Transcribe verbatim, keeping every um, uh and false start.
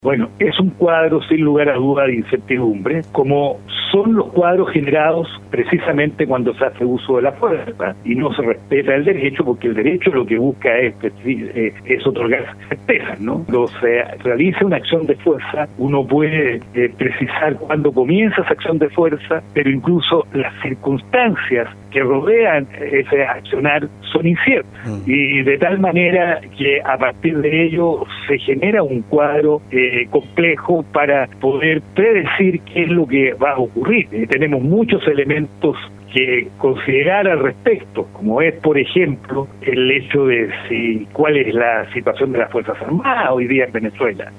Bueno, es un cuadro sin lugar a duda de incertidumbre, como son los cuadros generados precisamente cuando se hace uso de la fuerza y no se respeta el derecho, porque el derecho lo que busca es, es otorgar certezas, ¿no? Cuando se realiza una acción de fuerza, uno puede eh, precisar cuándo comienza esa acción de fuerza, pero incluso las circunstancias que rodean ese accionar son inciertas, mm. y de tal manera que a partir de ello se genera un cuadro eh, complejo para poder predecir qué es lo que va a ocurrir. Eh, tenemos muchos elementos que considerar al respecto, como es, por ejemplo, el hecho de si cuál es la situación de las Fuerzas Armadas hoy día en Venezuela.